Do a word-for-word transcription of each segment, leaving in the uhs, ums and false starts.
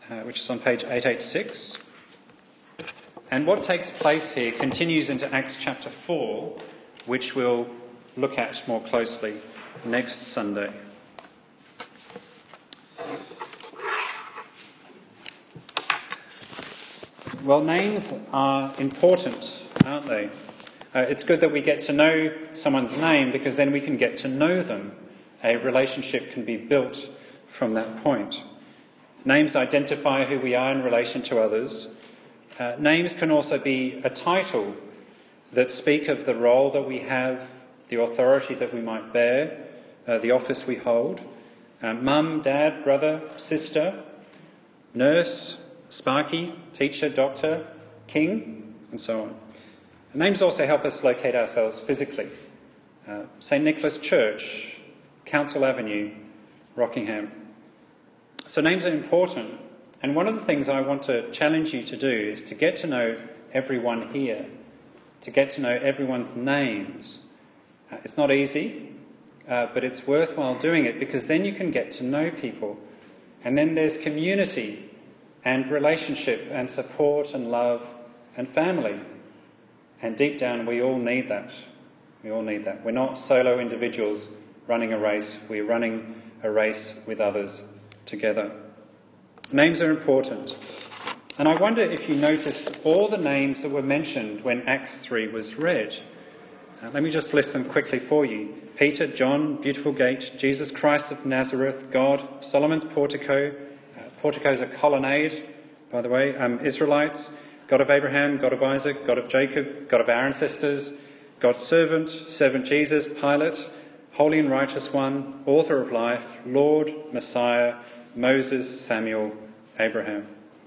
uh, which is on page eight eighty-six. And what takes place here continues into Acts chapter four, which we'll look at more closely next Sunday. Well, names are important, aren't they? Uh, it's good that we get to know someone's name because then we can get to know them. A relationship can be built from that point. Names identify who we are in relation to others. Uh, names can also be a title that speak of the role that we have, the authority that we might bear, uh, the office we hold. Uh, Mum, dad, brother, sister, nurse, Sparky, teacher, doctor, king, and so on. Names also help us locate ourselves physically. Uh, Saint Nicholas Church, Council Avenue, Rockingham. So names are important. And one of the things I want to challenge you to do is to get to know everyone here, to get to know everyone's names. Uh, it's not easy, uh, but it's worthwhile doing it because then you can get to know people. And then there's community and relationship and support and love and family. And deep down, we all need that. We all need that. We're not solo individuals running a race. We're running a race with others together. Names are important. And I wonder if you noticed all the names that were mentioned when Acts three was read. Uh, let me just list them quickly for you. Peter, John, Beautiful Gate, Jesus Christ of Nazareth, God, Solomon's Portico. Uh, portico is a colonnade, by the way. Um, Israelites, God of Abraham, God of Isaac, God of Jacob, God of our ancestors, God's servant, servant Jesus, Pilate, Holy and Righteous One, Author of Life, Lord, Messiah, Moses, Samuel, Abraham.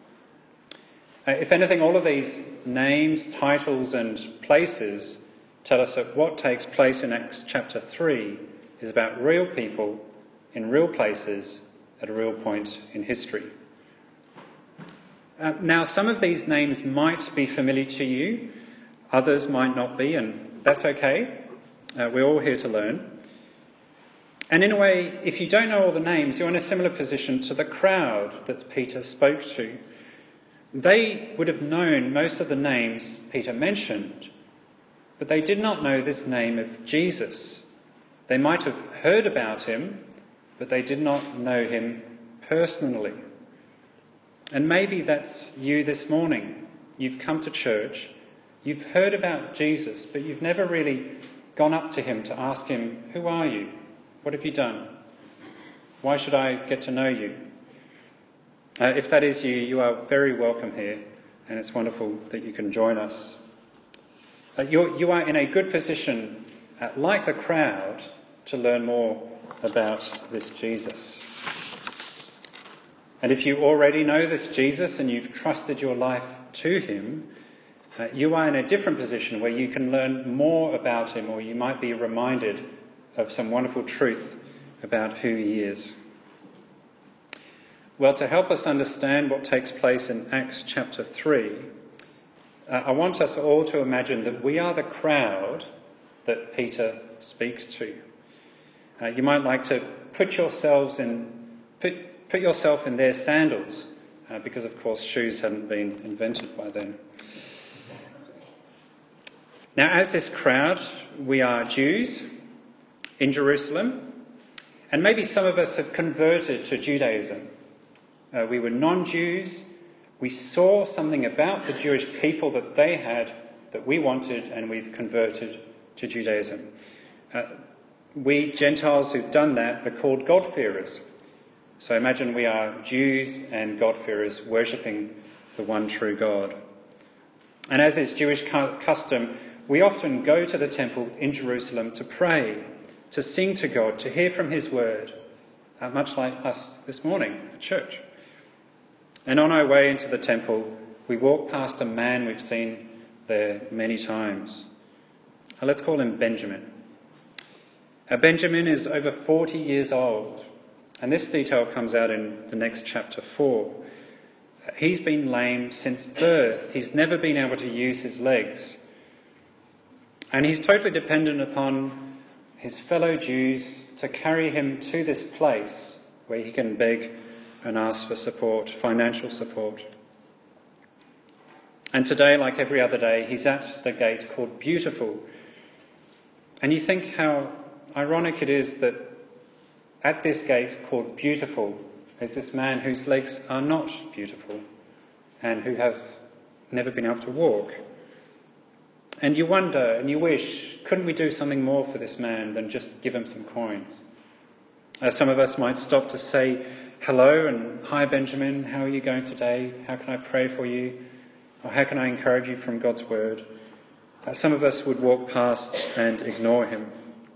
Uh, if anything, all of these names, titles and places tell us that what takes place in Acts chapter three is about real people in real places at a real point in history. Uh, now, some of these names might be familiar to you, others might not be, and that's okay. Uh, we're all here to learn. And in a way, if you don't know all the names, you're in a similar position to the crowd that Peter spoke to. They would have known most of the names Peter mentioned, but they did not know this name of Jesus. They might have heard about him, but they did not know him personally. And maybe that's you this morning. You've come to church, you've heard about Jesus, but you've never really gone up to him to ask him, who are you? What have you done? Why should I get to know you? Uh, if that is you, you are very welcome here, and it's wonderful that you can join us. Uh, you're, you are in a good position, uh, like the crowd, to learn more about this Jesus. And if you already know this Jesus and you've trusted your life to him, uh, you are in a different position where you can learn more about him, or you might be reminded of some wonderful truth about who he is. Well, to help us understand what takes place in Acts chapter three, uh, I want us all to imagine that we are the crowd that Peter speaks to. Uh, you might like to put yourselves in, put, put yourself in their sandals, uh, because of course shoes hadn't been invented by then. Now, as this crowd, we are Jews in Jerusalem, and maybe some of us have converted to Judaism. Uh, we were non-Jews. We saw something about the Jewish people that they had that we wanted, and we've converted to Judaism. Uh, we Gentiles who've done that are called God-fearers. So imagine we are Jews and God-fearers worshipping the one true God. And as is Jewish custom, we often go to the temple in Jerusalem to pray, to sing to God, to hear from his word, uh, much like us this morning at church. And on our way into the temple, we walk past a man we've seen there many times. Uh, let's call him Benjamin. Uh, Benjamin is over forty years old, and this detail comes out in the next chapter four. Uh, he's been lame since birth. He's never been able to use his legs. And he's totally dependent upon his fellow Jews to carry him to this place where he can beg and ask for support, financial support. And today, like every other day, he's at the gate called Beautiful. And you think how ironic it is that at this gate called Beautiful is this man whose legs are not beautiful and who has never been able to walk. And you wonder and you wish, couldn't we do something more for this man than just give him some coins? Uh, some of us might stop to say hello and, "Hi Benjamin, how are you going today? How can I pray for you? Or how can I encourage you from God's word?" Uh, some of us would walk past and ignore him.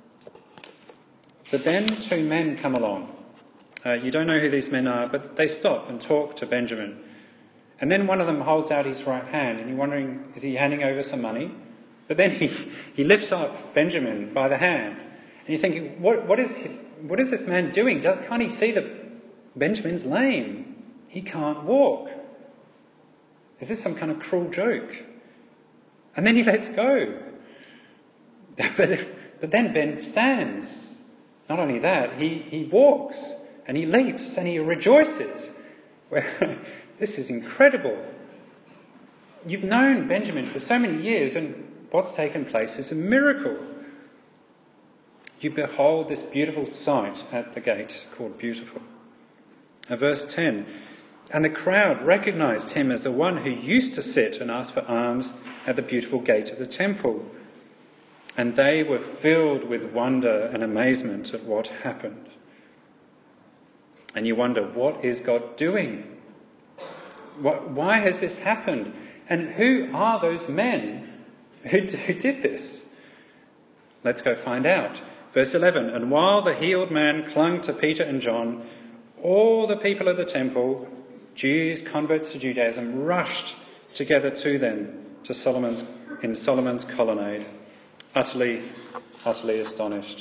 But then two men come along. Uh, you don't know who these men are, but they stop and talk to Benjamin. And then one of them holds out his right hand, and you're wondering, is he handing over some money? But then he, he lifts up Benjamin by the hand. And you're thinking, what, what, is, he, what is this man doing? Does, can't he see that Benjamin's lame? He can't walk. Is this some kind of cruel joke? And then he lets go. but, but then Ben stands. Not only that, he, he walks and he leaps and he rejoices. This is incredible. You've known Benjamin for so many years, and what's taken place is a miracle. You behold this beautiful sight at the gate called Beautiful. Now, verse ten, "And the crowd recognised him as the one who used to sit and ask for alms at the beautiful gate of the temple. And they were filled with wonder and amazement at what happened." And you wonder, what is God doing? Why has this happened? And who are those men who did this? Let's go find out. Verse eleven, "And while the healed man clung to Peter and John, all the people of the temple, Jews, converts to Judaism, rushed together to them to Solomon's in Solomon's colonnade, utterly, utterly astonished."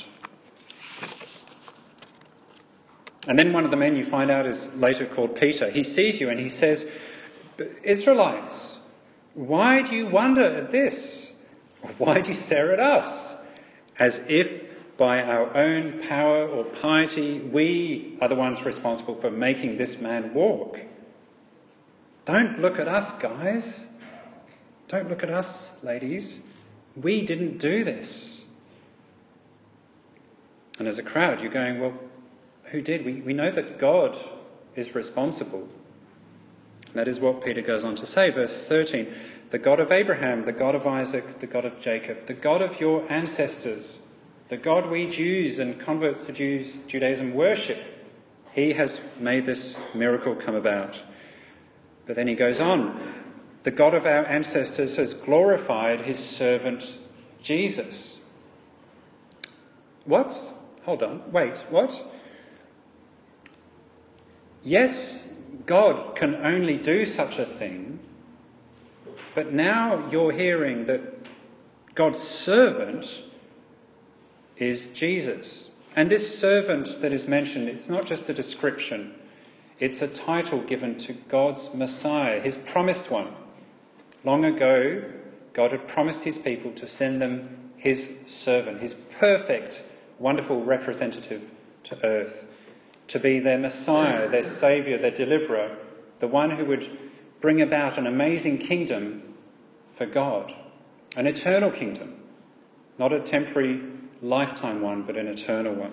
And then one of the men you find out is later called Peter. He sees you and he says, "Israelites, why do you wonder at this? Why do you stare at us? As if by our own power or piety we are the ones responsible for making this man walk. Don't look at us, guys. Don't look at us, ladies. We didn't do this." And as a crowd, you're going, well, who did? We, we know that God is responsible. And that is what Peter goes on to say, verse thirteen. "The God of Abraham, the God of Isaac, the God of Jacob, the God of your ancestors, the God we Jews and converts to Jews, Judaism worship, he has made this miracle come about." But then he goes on, "The God of our ancestors has glorified his servant Jesus." What? Hold on. Wait, what? Yes, God can only do such a thing, but now you're hearing that God's servant is Jesus. And this servant that is mentioned, it's not just a description. It's a title given to God's Messiah, his promised one. Long ago, God had promised his people to send them his servant, his perfect, wonderful representative to earth, to be their Messiah, their Saviour, their deliverer, the one who would bring about an amazing kingdom for God, an eternal kingdom, not a temporary lifetime one, but an eternal one.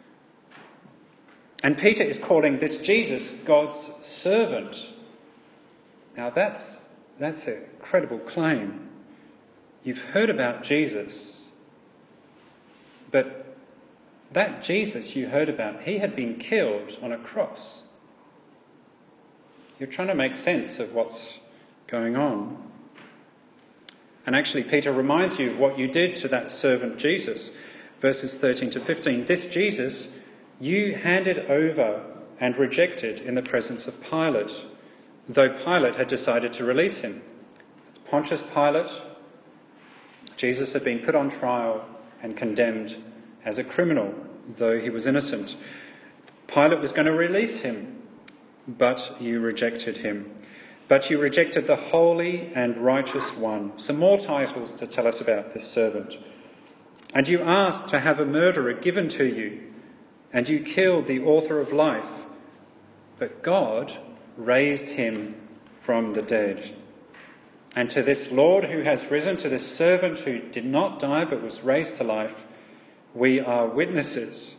And Peter is calling this Jesus God's servant. Now that's that's a credible claim. You've heard about Jesus, but that Jesus you heard about, he had been killed on a cross. You're trying to make sense of what's going on. And actually, Peter reminds you of what you did to that servant Jesus. Verses thirteen to fifteen. "This Jesus you handed over and rejected in the presence of Pilate, though Pilate had decided to release him." Pontius Pilate, Jesus had been put on trial and condemned as a criminal, though he was innocent. Pilate was going to release him, but you rejected him. "But you rejected the holy and righteous one." Some more titles to tell us about this servant. "And you asked to have a murderer given to you, and you killed the author of life, but God raised him from the dead. And to this Lord who has risen, to this servant who did not die but was raised to life, we are witnesses.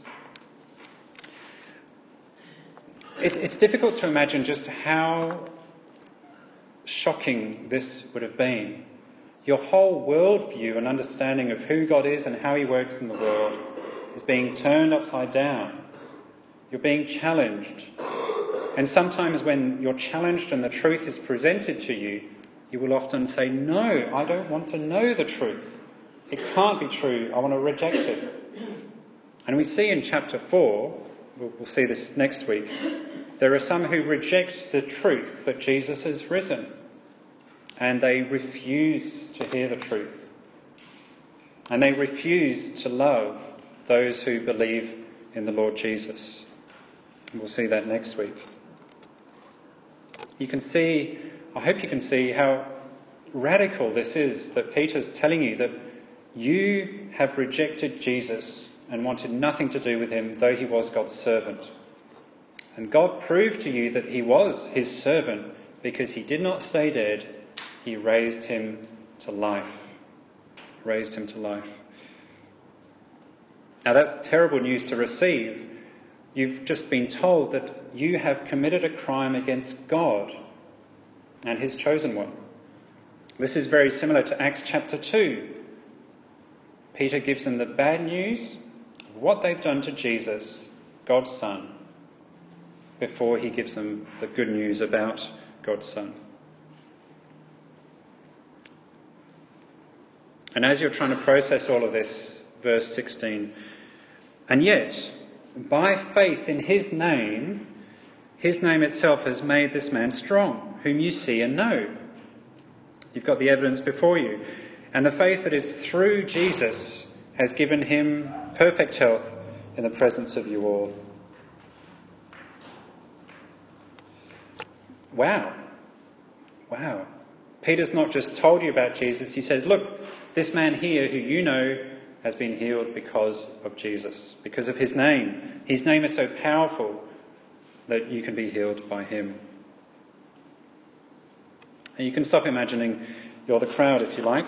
It, it's difficult to imagine just how shocking this would have been. Your whole worldview and understanding of who God is and how he works in the world is being turned upside down. You're being challenged. And sometimes when you're challenged and the truth is presented to you, you will often say, no, I don't want to know the truth. It can't be true. I want to reject it. And we see in chapter four, we'll, we'll see this next week, there are some who reject the truth that Jesus has risen. And they refuse to hear the truth. And they refuse to love those who believe in the Lord Jesus. And we'll see that next week. You can see, I hope you can see how radical this is, that Peter's telling you that you have rejected Jesus and wanted nothing to do with him, though he was God's servant. And God proved to you that he was his servant because he did not stay dead. He raised him to life. Raised him to life. Now that's terrible news to receive. You've just been told that you have committed a crime against God and his chosen one. This is very similar to Acts chapter two. Peter gives them the bad news of what they've done to Jesus, God's Son, before he gives them the good news about God's Son. And as you're trying to process all of this, verse sixteen, and yet, by faith in his name, his name itself has made this man strong, whom you see and know. You've got the evidence before you. And the faith that is through Jesus has given him perfect health in the presence of you all. Wow. Wow. Peter's not just told you about Jesus. He says, look, this man here who you know has been healed because of Jesus, because of his name. His name is so powerful that you can be healed by him. And you can stop imagining you're the crowd if you like.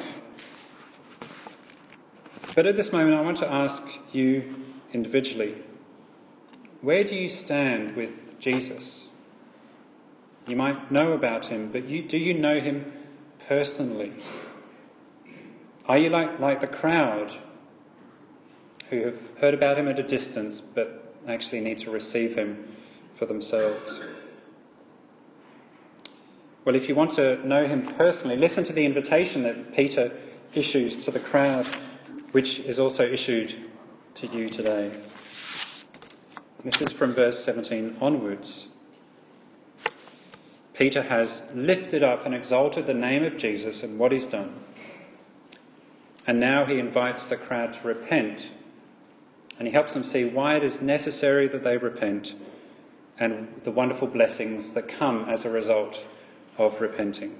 But at this moment I want to ask you individually, where do you stand with Jesus? You might know about him, but you, do you know him personally? Are you like, like the crowd who have heard about him at a distance but actually need to receive him for themselves? Well, if you want to know him personally, listen to the invitation that Peter issues to the crowd, which is also issued to you today. This is from verse seventeen onwards. Peter has lifted up and exalted the name of Jesus and what he's done. And now he invites the crowd to repent. And he helps them see why it is necessary that they repent and the wonderful blessings that come as a result of repenting.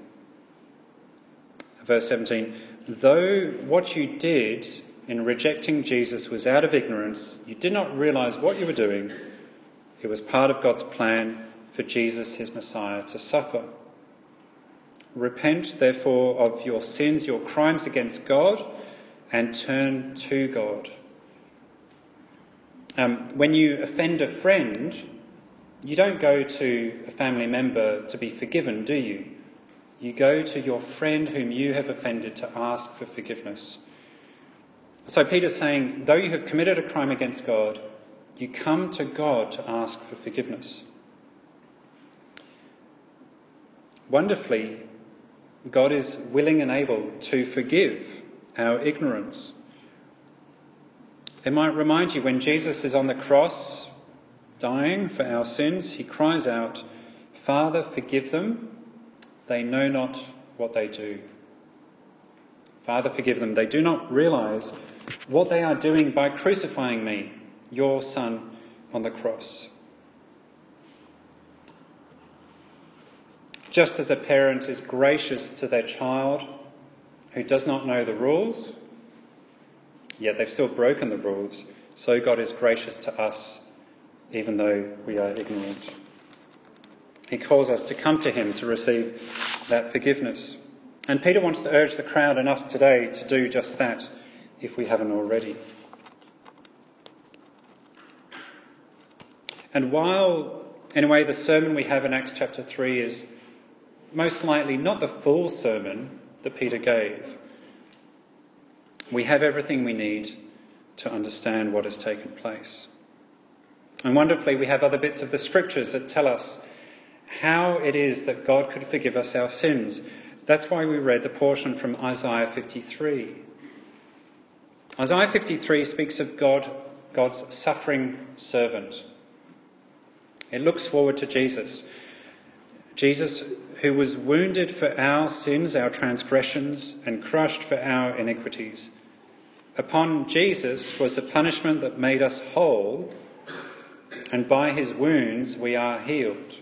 Verse seventeen, though what you did in rejecting Jesus was out of ignorance, you did not realise what you were doing. It was part of God's plan for Jesus, his Messiah, to suffer. Repent, therefore, of your sins, your crimes against God, and turn to God. Um, when you offend a friend, you don't go to a family member to be forgiven, do you? You go to your friend whom you have offended to ask for forgiveness. So Peter's saying, though you have committed a crime against God, you come to God to ask for forgiveness. Wonderfully, God is willing and able to forgive our ignorance. It might remind you when Jesus is on the cross, dying for our sins, he cries out, Father, forgive them. They know not what they do. Father, forgive them. They do not realise what they are doing by crucifying me, your Son, on the cross. Just as a parent is gracious to their child who does not know the rules, yet they've still broken the rules, so God is gracious to us, even though we are ignorant. He calls us to come to him to receive that forgiveness. And Peter wants to urge the crowd and us today to do just that, if we haven't already. And while, in a way, the sermon we have in Acts chapter three is most likely not the full sermon that Peter gave, we have everything we need to understand what has taken place. And wonderfully, we have other bits of the scriptures that tell us how it is that God could forgive us our sins. That's why we read the portion from Isaiah fifty-three. Isaiah fifty-three speaks of God, God's suffering servant. It looks forward to Jesus. Jesus, who was wounded for our sins, our transgressions, and crushed for our iniquities. Upon Jesus was the punishment that made us whole, and by his wounds we are healed.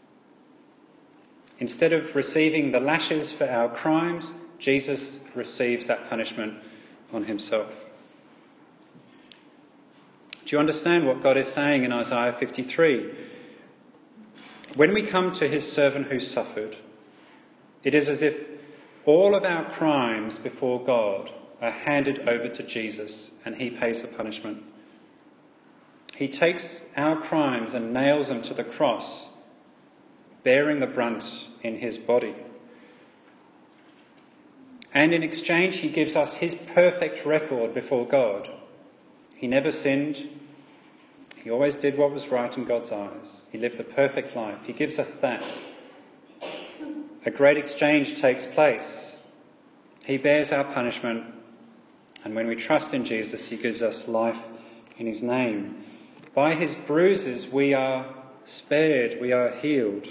Instead of receiving the lashes for our crimes, Jesus receives that punishment on himself. Do you understand what God is saying in Isaiah fifty-three? When we come to his servant who suffered, it is as if all of our crimes before God are handed over to Jesus and he pays the punishment. He takes our crimes and nails them to the cross, bearing the brunt in his body. And in exchange, he gives us his perfect record before God. He never sinned. He always did what was right in God's eyes. He lived a perfect life. He gives us that. A great exchange takes place. He bears our punishment, and when we trust in Jesus, he gives us life in his name. By his bruises we are spared, we are healed.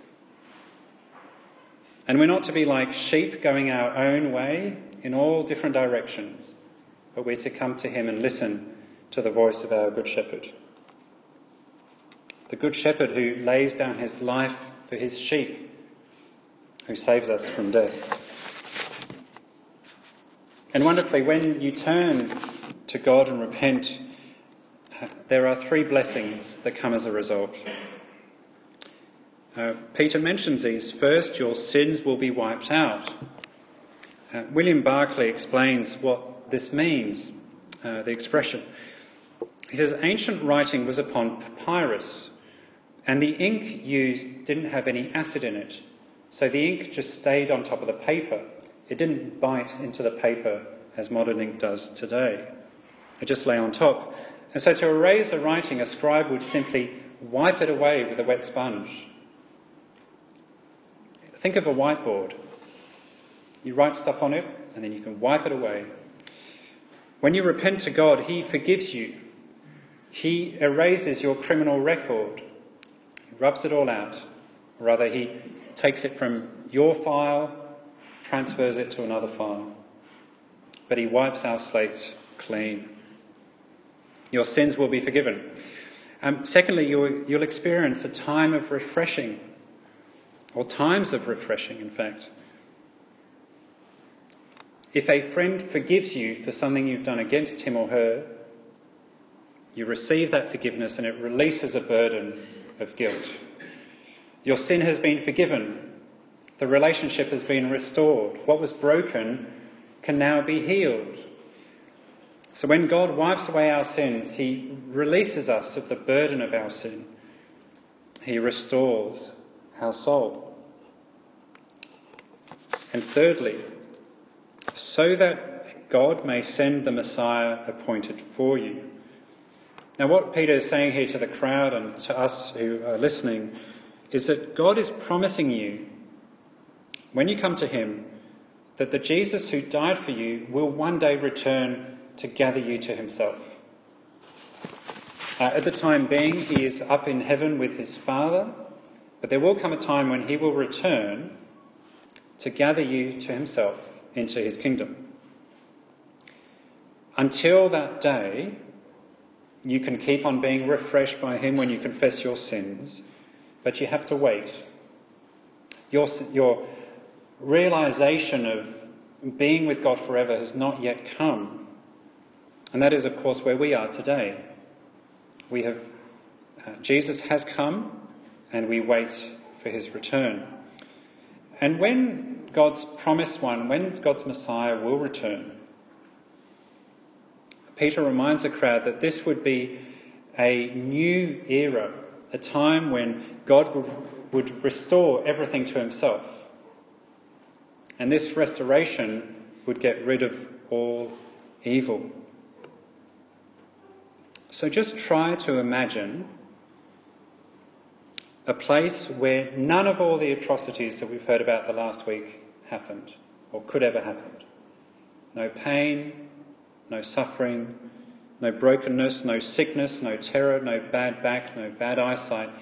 And we're not to be like sheep going our own way in all different directions, but we're to come to him and listen to the voice of our Good Shepherd. The Good Shepherd who lays down his life for his sheep, who saves us from death. And wonderfully, when you turn to God and repent, there are three blessings that come as a result. Uh, Peter mentions these. First, your sins will be wiped out. Uh, William Barclay explains what this means, uh, the expression. He says, ancient writing was upon papyrus, and the ink used didn't have any acid in it. So the ink just stayed on top of the paper. It didn't bite into the paper as modern ink does today. It just lay on top. And so to erase the writing, a scribe would simply wipe it away with a wet sponge. Think of a whiteboard. You write stuff on it, and then you can wipe it away. When you repent to God, he forgives you. He erases your criminal record. He rubs it all out. Or rather, he takes it from your file, transfers it to another file. But he wipes our slates clean. Your sins will be forgiven. Um, secondly, you'll, you'll experience a time of refreshing, or times of refreshing, in fact. If a friend forgives you for something you've done against him or her, you receive that forgiveness and it releases a burden of guilt. Your sin has been forgiven. The relationship has been restored. What was broken can now be healed. So when God wipes away our sins, he releases us of the burden of our sin. He restores our soul. And thirdly, so that God may send the Messiah appointed for you. Now, what Peter is saying here to the crowd and to us who are listening is that God is promising you, when you come to him, that the Jesus who died for you will one day return to gather you to himself. Uh, at the time being, he is up in heaven with his Father, but there will come a time when he will return to gather you to himself into his kingdom. Until that day, you can keep on being refreshed by him when you confess your sins, but you have to wait. Your, your realization of being with God forever has not yet come. And that is, of course, where we are today. We have, uh, Jesus has come, and we wait for his return. And when God's promised one, when God's Messiah will return, Peter reminds the crowd that this would be a new era, a time when God would restore everything to himself. And this restoration would get rid of all evil. So just try to imagine a place where none of all the atrocities that we've heard about the last week happened or could ever happen. No pain, no suffering, no brokenness, no sickness, no terror, no bad back, no bad eyesight,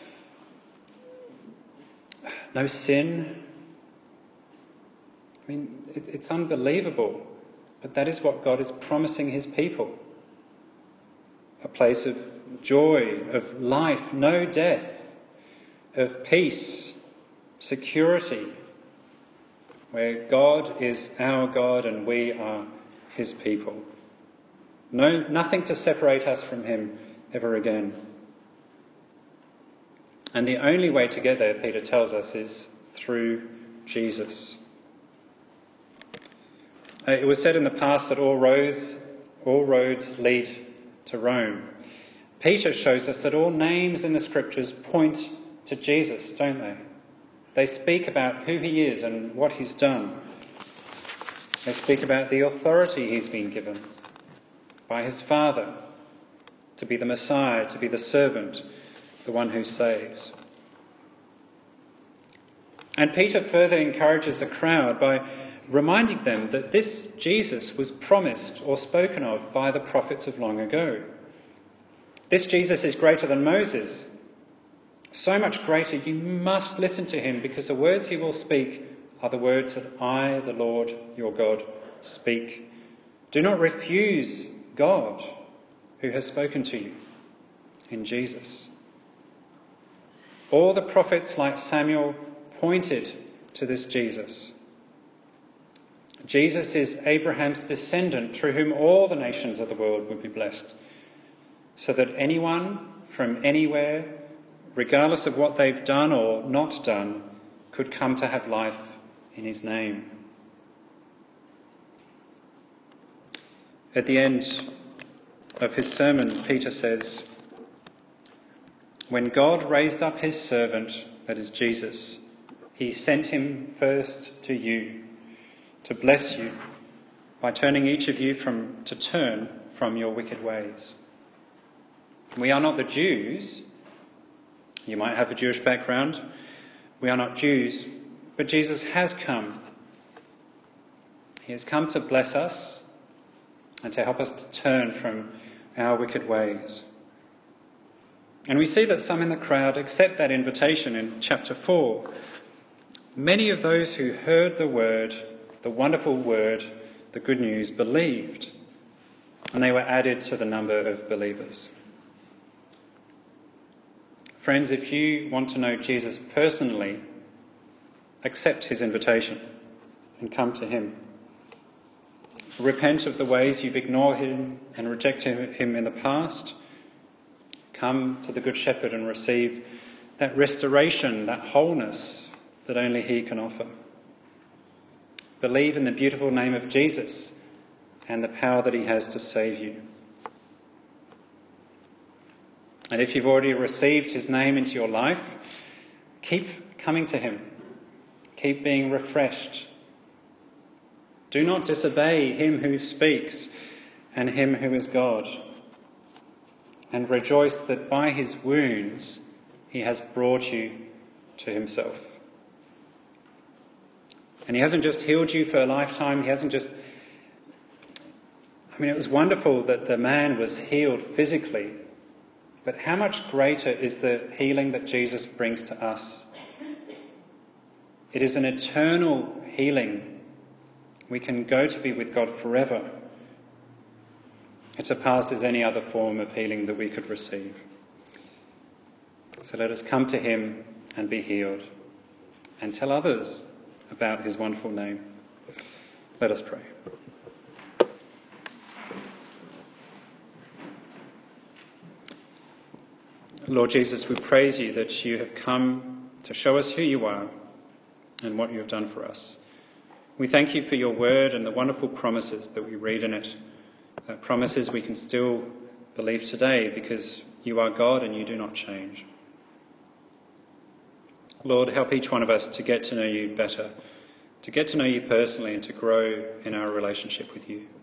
no sin. I mean, it, it's unbelievable, but that is what God is promising his people. A place of joy, of life, no death, of peace, security, where God is our God and we are his people. No, nothing to separate us from him ever again. And the only way to get there, Peter tells us, is through Jesus. Uh, it was said in the past that all roads, all roads lead to Rome. Peter shows us that all names in the scriptures point to Jesus, don't they? They speak about who he is and what he's done. They speak about the authority he's been given by his Father to be the Messiah, to be the servant, the one who saves. And Peter further encourages the crowd by reminding them that this Jesus was promised or spoken of by the prophets of long ago. This Jesus is greater than Moses. So much greater, you must listen to him, because the words he will speak are the words that I, the Lord your God, speak. Do not refuse God, who has spoken to you in Jesus. All the prophets, like Samuel, pointed to this Jesus. Jesus is Abraham's descendant, through whom all the nations of the world would be blessed, so that anyone from anywhere, regardless of what they've done or not done, could come to have life in his name. At the end of his sermon, Peter says, when God raised up his servant, that is Jesus, he sent him first to you, to bless you, by turning each of you from to turn from your wicked ways. We are not the Jews. You might have a Jewish background. We are not Jews, but Jesus has come. He has come to bless us and to help us to turn from our wicked ways. And we see that some in the crowd accept that invitation in chapter four. Many of those who heard the word, the wonderful word, the good news, believed, and they were added to the number of believers. Friends, if you want to know Jesus personally, accept his invitation and come to him. Repent of the ways you've ignored him and rejected him in the past. Come to the Good Shepherd and receive that restoration, that wholeness that only he can offer. Believe in the beautiful name of Jesus and the power that he has to save you. And if you've already received his name into your life, keep coming to him. Keep being refreshed. Do not disobey him who speaks and him who is God. And rejoice that by his wounds he has brought you to himself. And he hasn't just healed you for a lifetime. He hasn't just... I mean, it was wonderful that the man was healed physically. But how much greater is the healing that Jesus brings to us? It is an eternal healing. We can go to be with God forever. It surpasses any other form of healing that we could receive. So let us come to him and be healed, and tell others about his wonderful name. Let us pray. Lord Jesus, we praise you that you have come to show us who you are and what you have done for us. We thank you for your word and the wonderful promises that we read in it, uh, promises we can still believe today because you are God and you do not change. Lord, help each one of us to get to know you better, to get to know you personally and to grow in our relationship with you.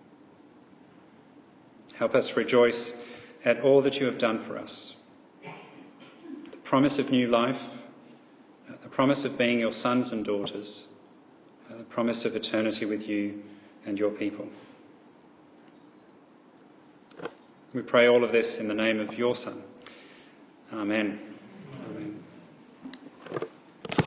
Help us rejoice at all that you have done for us. The promise of new life, uh, the promise of being your sons and daughters, uh, the promise of eternity with you and your people. We pray all of this in the name of your Son. Amen.